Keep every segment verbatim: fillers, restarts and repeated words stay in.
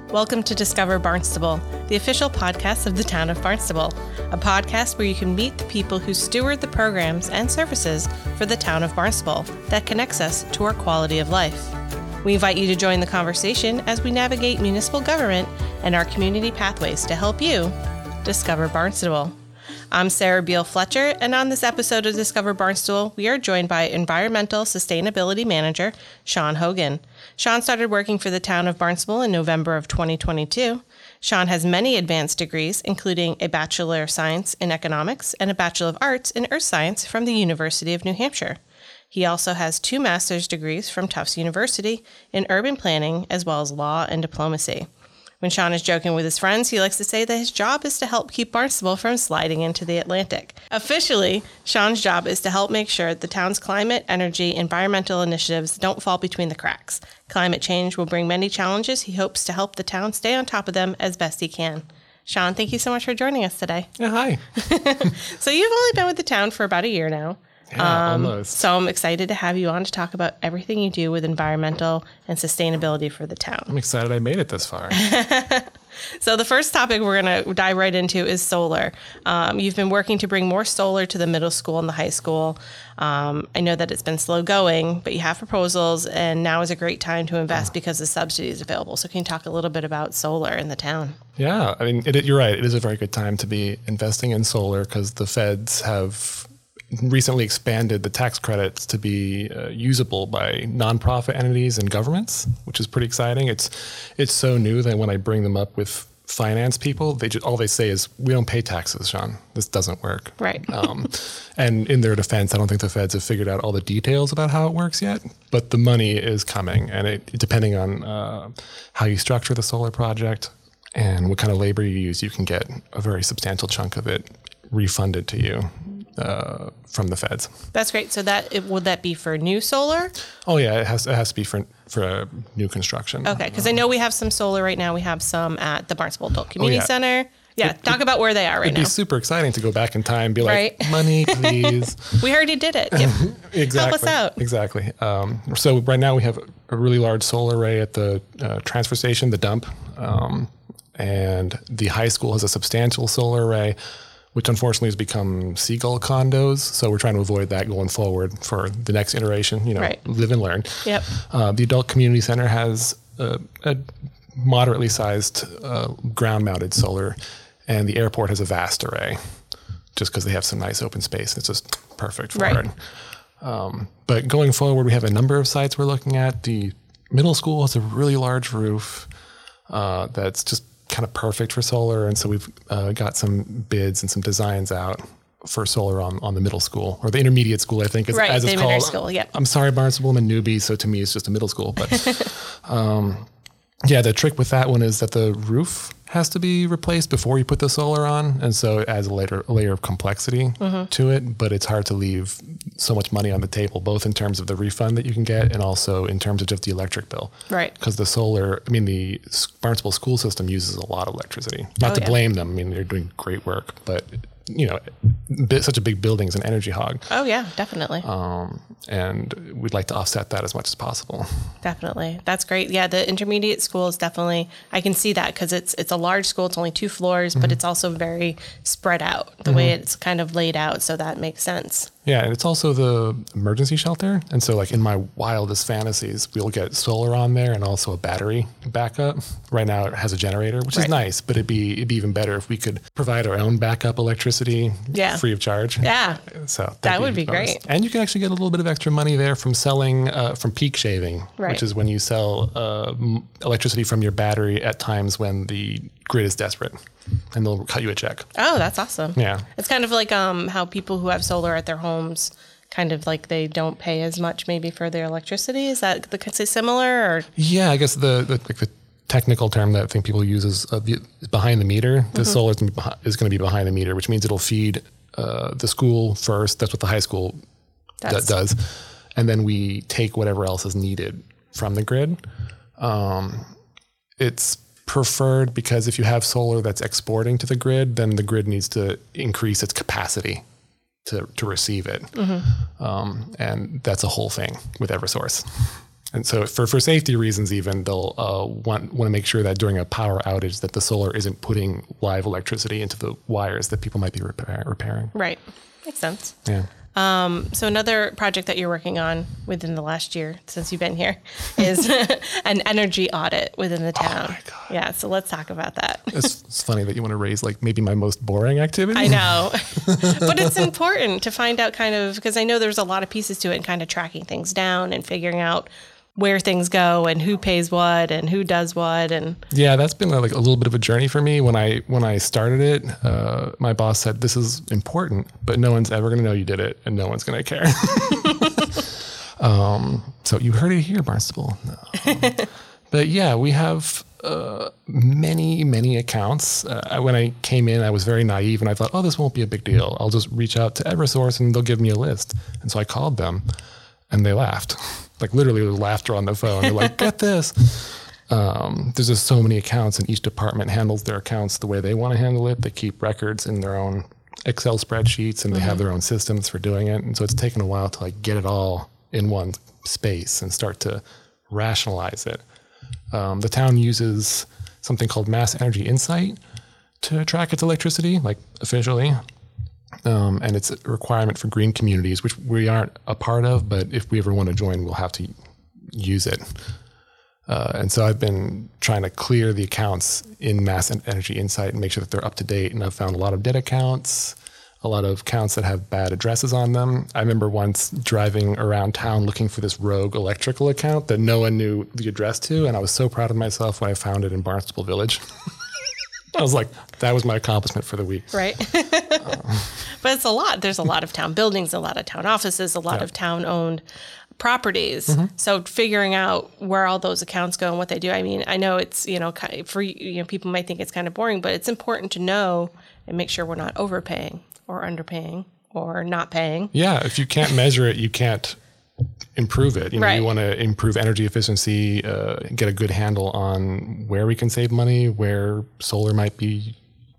Welcome to Discover Barnstable, the official podcast of the town of Barnstable, a podcast where you can meet the people who steward the programs and services for the town of Barnstable that connects us to our quality of life. We invite you to join the conversation as we navigate municipal government and our community pathways to help you discover Barnstable. I'm Sarah Beal Fletcher, and on this episode of Discover Barnstable, we are joined by Environmental Sustainability Manager Sean Hogan. Sean started working for the town of Barnstable in November of twenty twenty-two. Sean has many advanced degrees, including a Bachelor of Science in Economics and a Bachelor of Arts in Earth Science from the University of New Hampshire. He also has two master's degrees from Tufts University in urban planning, as well as law and diplomacy. When Sean is joking with his friends, he likes to say that his job is to help keep Barnstable from sliding into the Atlantic. Officially, Sean's job is to help make sure the town's climate, energy, environmental initiatives don't fall between the cracks. Climate change will bring many challenges. He hopes to help the town stay on top of them as best he can. Sean, thank you so much for joining us today. Yeah, hi. So you've only been with the town for about a year now. Yeah, um, almost. So I'm excited to have you on to talk about everything you do with environmental and sustainability for the town. I'm excited I made it this far. So the first topic we're going to dive right into is solar. Um, you've been working to bring more solar to the middle school and the high school. Um, I know that it's been slow going, but you have proposals, and now is a great time to invest because the subsidy is available. So can you talk a little bit about solar in the town? Yeah, I mean, it, you're right. It is a very good time to be investing in solar because the feds have recently expanded the tax credits to be uh, usable by nonprofit entities and governments, which is pretty exciting. It's it's so new that when I bring them up with finance people, they just, all they say is, "We don't pay taxes, Sean. This doesn't work." Right. um, and in their defense, I don't think the feds have figured out all the details about how it works yet. But the money is coming, and it depending on uh, how you structure the solar project and what kind of labor you use, you can get a very substantial chunk of it refunded to you. Uh, from the feds. That's great. So that it, would that be for new solar? Oh yeah, it has it has to be for for uh, new construction. Okay, because I know we have some solar right now. We have some at the Barnstable Adult Community oh, yeah. Center. Yeah, it, talk it, about where they are right it'd now. It'd be super exciting to go back in time and be like, right? Money, please. We already did it. Give, exactly. Help us out. Exactly. Um, so right now we have a really large solar array at the uh, transfer station, the dump, um, and the high school has a substantial solar array, which unfortunately has become seagull condos. So we're trying to avoid that going forward for the next iteration, you know, right. live and learn. Yep. Uh, the Adult Community Center has a, a moderately sized uh, ground mounted solar, and the airport has a vast array just because they have some nice open space. It's just perfect for right. it. Um, but going forward, we have a number of sites we're looking at. The middle school has a really large roof uh, that's just kind of perfect for solar, and so we've uh, got some bids and some designs out for solar on, on the middle school, or the intermediate school, I think, is, right, as it's called. School, yeah. I'm sorry, Barnstable, I'm a newbie, so to me it's just a middle school. But um, yeah, the trick with that one is that the roof has to be replaced before you put the solar on, and so it adds a layer, a layer of complexity mm-hmm. to it, but it's hard to leave so much money on the table, both in terms of the refund that you can get and also in terms of just the electric bill. Right. Because the solar, I mean, the Barnstable school system uses a lot of electricity. Not oh, to yeah. blame them. I mean, they're doing great work, but you know, such a big building is an energy hog. Oh yeah, definitely. Um, and we'd like to offset that as much as possible. Definitely. That's great. Yeah, the intermediate school is definitely, I can see that because it's it's a large school. It's only two floors, mm-hmm. but it's also very spread out, the mm-hmm. way it's kind of laid out. So that makes sense. Yeah, and it's also the emergency shelter. And so like in my wildest fantasies, we'll get solar on there and also a battery backup. Right now it has a generator, which right. is nice, but it'd be it'd be even better if we could provide our own backup electricity yeah. free of charge. Yeah. So that be would be bonus. Great. And you can actually get a little bit of extra money there from selling, uh, from peak shaving, right. which is when you sell uh, electricity from your battery at times when the grid is desperate. And they'll cut you a check. Oh, that's awesome. Yeah. It's kind of like um, how people who have solar at their homes, kind of like they don't pay as much maybe for their electricity. Is that the say similar? Or? Yeah, I guess the, the, like the technical term that I think people use is, uh, the, is behind the meter. The mm-hmm. solar is going to be behind the meter, which means it'll feed uh, the school first. That's what the high school d- does. And then we take whatever else is needed from the grid. Um, it's preferred because if you have solar that's exporting to the grid, then the grid needs to increase its capacity to, to receive it. Mm-hmm. Um, and that's a whole thing with Eversource. And so for, for safety reasons, even they'll uh, want, want to make sure that during a power outage that the solar isn't putting live electricity into the wires that people might be repair, repairing. Right. Makes sense. Yeah. Um, so another project that you're working on within the last year since you've been here is an energy audit within the town. Oh my God. Yeah. So let's talk about that. It's, it's funny that you want to raise like maybe my most boring activity. I know, but it's important to find out kind of, because I know there's a lot of pieces to it and kind of tracking things down and figuring out where things go and who pays what and who does what. And yeah, that's been like a little bit of a journey for me. When I when I started it, uh, my boss said, this is important, but no one's ever going to know you did it and no one's going to care. um, so you heard it here, Barnstable. No. But yeah, we have uh, many, many accounts. Uh, when I came in, I was very naive and I thought, oh, this won't be a big deal. I'll just reach out to Eversource and they'll give me a list. And so I called them and they laughed. Like literally there was laughter on the phone. They're like, get this. Um, there's just so many accounts and each department handles their accounts the way they want to handle it. They keep records in their own Excel spreadsheets and they mm-hmm. have their own systems for doing it. And so it's taken a while to like get it all in one space and start to rationalize it. Um, the town uses something called Mass Energy Insight to track its electricity, like officially. Um, and it's a requirement for green communities, which we aren't a part of, but if we ever want to join, we'll have to use it. Uh, and so I've been trying to clear the accounts in Mass Energy Insight and make sure that they're up to date. And I've found a lot of dead accounts, a lot of accounts that have bad addresses on them. I remember once driving around town looking for this rogue electrical account that no one knew the address to. And I was so proud of myself when I found it in Barnstable Village. I was like, that was my accomplishment for the week. Right. uh, but it's a lot. There's a lot of town buildings, a lot of town offices, a lot yeah. of town-owned properties. Mm-hmm. So figuring out where all those accounts go and what they do. I mean, I know it's, you know, for, you know, people might think it's kind of boring, but it's important to know and make sure we're not overpaying or underpaying or not paying. Yeah. If you can't measure it, you can't improve it. You know, right. you want to improve energy efficiency, uh, get a good handle on where we can save money, where solar might be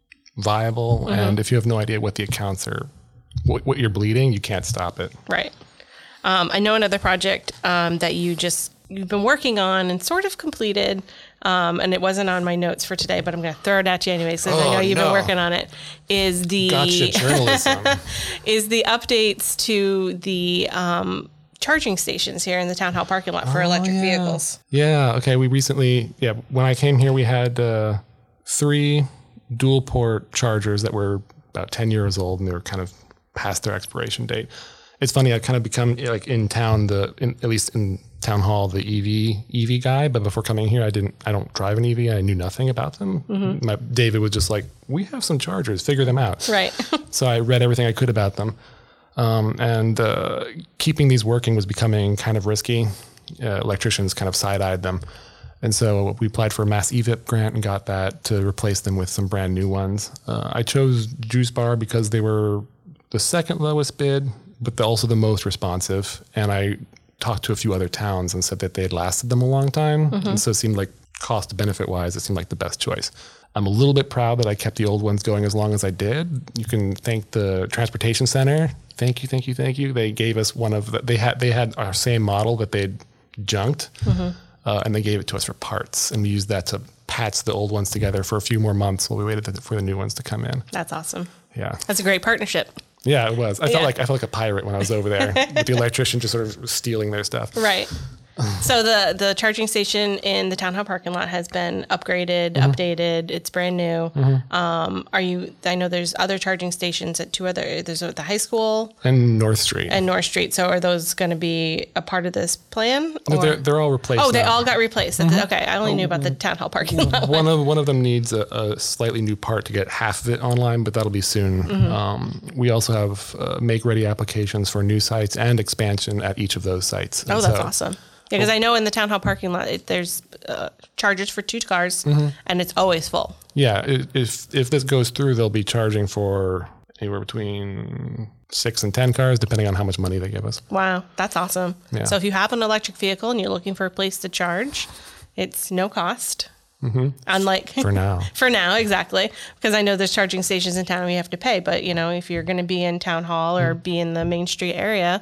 viable. Mm-hmm. And if you have no idea what the accounts are, what, what you're bleeding, you can't stop it. Right. Um, I know another project um, that you just, you've been working on and sort of completed, um, and it wasn't on my notes for today, but I'm going to throw it at you anyways, because oh, I know you've no. been working on it, is the, gotcha journalism. is the updates to the um, charging stations here in the town hall parking lot for oh, electric yeah. vehicles. Yeah. Okay. We recently, yeah, when I came here, we had uh, three dual port chargers that were about ten years old and they were kind of past their expiration date. It's funny, I've kind of become like in town, the in, at least in town hall, the E V E V guy. But before coming here, I didn't. I don't drive an E V. I knew nothing about them. Mm-hmm. My David was just like, "We have some chargers. Figure them out." Right. So I read everything I could about them, um, and uh, keeping these working was becoming kind of risky. Uh, electricians kind of side-eyed them, and so we applied for a Mass E V I P grant and got that to replace them with some brand new ones. Uh, I chose Juice Bar because they were the second lowest bid, but the, also the most responsive. And I talked to a few other towns and said that they had lasted them a long time. Mm-hmm. And so it seemed like cost benefit wise, it seemed like the best choice. I'm a little bit proud that I kept the old ones going as long as I did. You can thank the transportation center. Thank you, thank you, thank you. They gave us one of the, they had, they had our same model that they'd junked mm-hmm. uh, and they gave it to us for parts. And we used that to patch the old ones together for a few more months while we waited for the new ones to come in. That's awesome. Yeah. That's a great partnership. Yeah, it was. I yeah. felt like I felt like a pirate when I was over there with the electrician just sort of stealing their stuff. Right. So the the charging station in the town hall parking lot has been upgraded, mm-hmm. updated. It's brand new. Mm-hmm. Um, are you? I know there's other charging stations at two other. There's at the high school and North Street. And North Street. So are those going to be a part of this plan? No, they're they're all replaced. Oh, now. They all got replaced. Mm-hmm. Okay, I only knew about the town hall parking lot. One of one of them needs a, a slightly new part to get half of it online, but that'll be soon. Mm-hmm. Um, we also have uh, make ready applications for new sites and expansion at each of those sites. Oh, and that's so, awesome. Yeah, because I know in the town hall parking lot, it, there's uh, chargers for two cars, mm-hmm. and it's always full. Yeah, if if this goes through, they'll be charging for anywhere between six and ten cars, depending on how much money they give us. Wow, that's awesome. Yeah. So if you have an electric vehicle and you're looking for a place to charge, it's no cost. Mm-hmm. Unlike for now, for now, exactly. Because I know there's charging stations in town we have to pay, but you know, if you're going to be in town hall or mm-hmm. be in the Main Street area,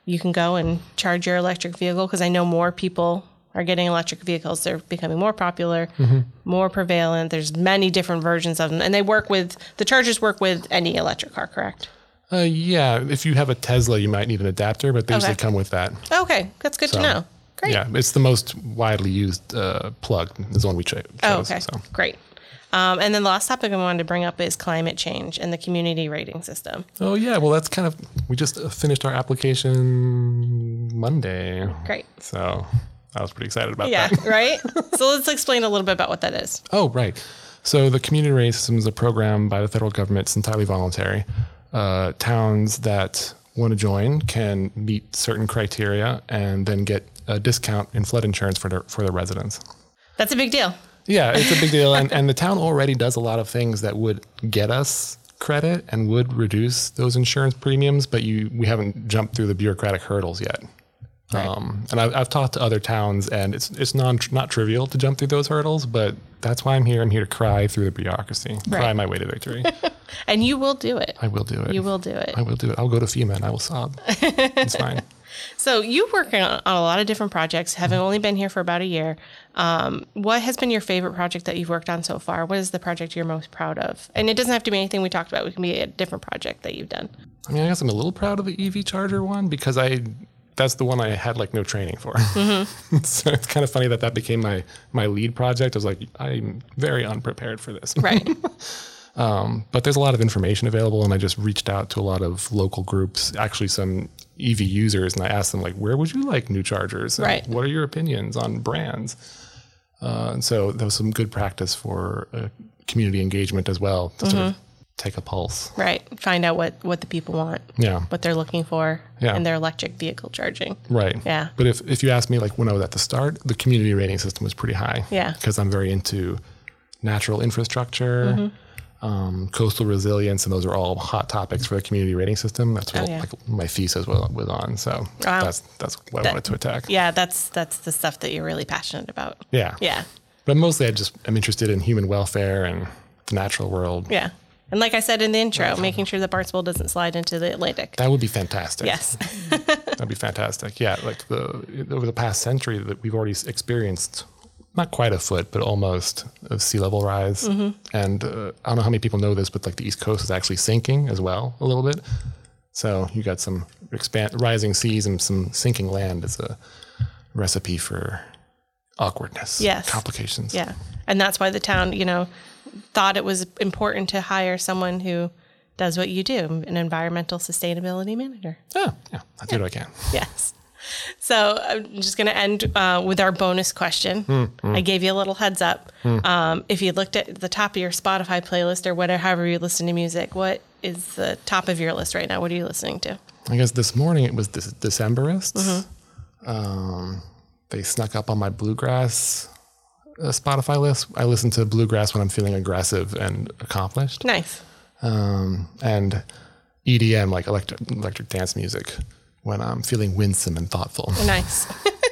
you can go and charge your electric vehicle, because I know more people are getting electric vehicles. They're becoming more popular, mm-hmm. more prevalent. There's many different versions of them. And they work with, the chargers work with any electric car, correct? Uh, yeah. If you have a Tesla, you might need an adapter, but they okay. usually come with that. Okay. That's good so, to know. Great. Yeah. It's the most widely used uh, plug is the one we cho- chose. Oh, okay. So. Great. Um, and then the last topic I wanted to bring up is climate change and the community rating system. Oh, yeah. Well, that's kind of, we just finished our application Monday. Great. So I was pretty excited about yeah, that. Yeah, right? So let's explain a little bit about what that is. Oh, right. So the community rating system is a program by the federal government. It's entirely voluntary. Uh, towns that want to join can meet certain criteria and then get a discount in flood insurance for their, for their residents. That's a big deal. Yeah, it's a big deal. And, and the town already does a lot of things that would get us credit and would reduce those insurance premiums, but you we haven't jumped through the bureaucratic hurdles yet. Right. Um, and I've, I've talked to other towns, and it's it's non, not trivial to jump through those hurdles, but that's why I'm here. I'm here to cry through the bureaucracy, right. cry my way to victory. And you will do it. I will do it. You will do it. I will do it. I'll go to FEMA and I will sob. It's fine. So you're working on, on a lot of different projects, having mm-hmm. only been here for about a year. Um, what has been your favorite project that you've worked on so far? What is the project you're most proud of? And it doesn't have to be anything we talked about. It can be a different project that you've done. I mean, I guess I'm a little proud of the E V charger one because I that's the one I had like no training for. Mm-hmm. So it's kind of funny that that became my my lead project. I was like, I'm very unprepared for this. Right. Um, but there's a lot of information available, and I just reached out to a lot of local groups, actually some E V users, and I asked them, like, where would you like new chargers? And right. what are your opinions on brands? Uh, and so that was some good practice for uh, community engagement as well, to mm-hmm. sort of take a pulse. Right. Find out what, what the people want. Yeah. What they're looking for yeah. in their electric vehicle charging. Right. Yeah. But if, if you ask me, like, when I was at the start, the community rating system was pretty high. Yeah. Because I'm very into natural infrastructure, mm-hmm. Um, coastal resilience, and those are all hot topics for the community rating system. That's what oh, yeah. like my thesis was, was on. So wow. that's that's what that, I wanted to attack. Yeah, that's that's the stuff that you're really passionate about. Yeah, yeah. But mostly, I just am interested in human welfare and the natural world. Yeah, and like I said in the intro, yeah. making sure that Barnstable doesn't slide into the Atlantic. That would be fantastic. Yes, that'd be fantastic. Yeah, like the over the past century that we've already experienced. Not quite a foot, but almost of sea level rise. Mm-hmm. And uh, I don't know how many people know this, but like the East Coast is actually sinking as well a little bit. So you got some expand, rising seas and some sinking land as a recipe for awkwardness, yes. complications. Yeah. And that's why the town, you know, thought it was important to hire someone who does what you do, an environmental sustainability manager. Oh, yeah. I do yeah. what I can. Yes. So I'm just going to end uh, with our bonus question. Mm, mm. I gave you a little heads up. Mm. Um, if you looked at the top of your Spotify playlist or whatever, however you listen to music, what is the top of your list right now? What are you listening to? I guess this morning it was the Decemberists. Mm-hmm. Um, they snuck up on my bluegrass uh, Spotify list. I listen to bluegrass when I'm feeling aggressive and accomplished. Nice. Um, and E D M, like electric, electric dance music, when I'm feeling winsome and thoughtful. Nice.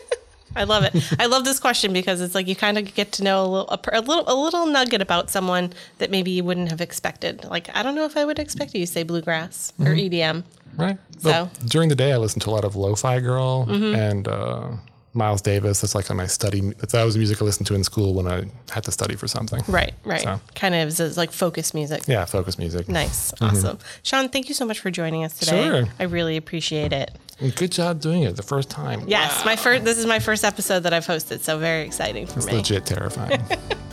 I love it. I love this question because it's like you kind of get to know a little, a, a little, a little nugget about someone that maybe you wouldn't have expected. Like, I don't know if I would expect you to say bluegrass mm-hmm. or E D M. Right. So well, during the day, I listen to a lot of Lo-Fi Girl mm-hmm. and uh, Miles Davis. That's like my study. That was music I listened to in school when I had to study for something. Right, right. So, kind of is like focus music. Yeah, focus music. Nice. Awesome. Mm-hmm. Sean, thank you so much for joining us today. Sure. I really appreciate it. And good job doing it the first time. Yes, wow. my first. This is my first episode that I've hosted, so very exciting for it's me. Legit terrifying.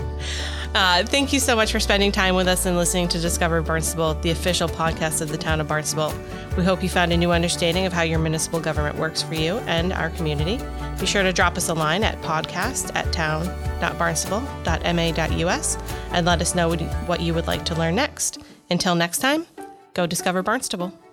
uh, thank you so much for spending time with us and listening to Discover Barnstable, the official podcast of the town of Barnstable. We hope you found a new understanding of how your municipal government works for you and our community. Be sure to drop us a line at podcast at town dot barnstable dot m a dot u s and let us know what you would like to learn next. Until next time, go discover Barnstable.